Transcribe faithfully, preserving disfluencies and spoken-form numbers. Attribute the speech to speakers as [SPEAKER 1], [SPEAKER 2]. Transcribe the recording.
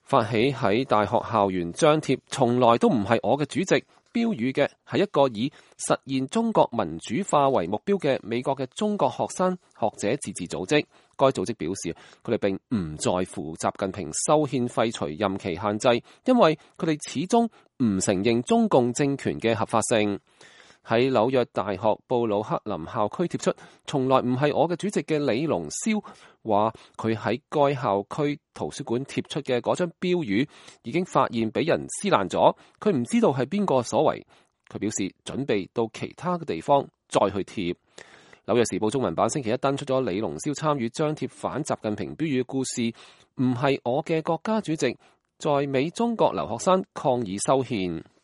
[SPEAKER 1] 發起喺大學校園張貼從來都唔係我嘅主席標語嘅係一個以實現中國民主化為目標嘅美國嘅中國學生學者自治組織。該組織表示，佢哋並唔在乎習近平修憲廢除任期限制，因為佢哋始終唔承認中共政權嘅合法性。喺紐約大學布魯克林校區貼出從來唔係我嘅主席嘅李龍霄話，佢喺該校區圖書館貼出嘅嗰張標語已經發現俾人撕爛咗，佢唔知道係邊個所為。佢表示準備到其他嘅地方再去貼。紐約時報中文版星期一登出咗李龍霄參與張貼反習近平標語嘅故事，唔係我嘅國家主席，在美中國留學生抗議修憲。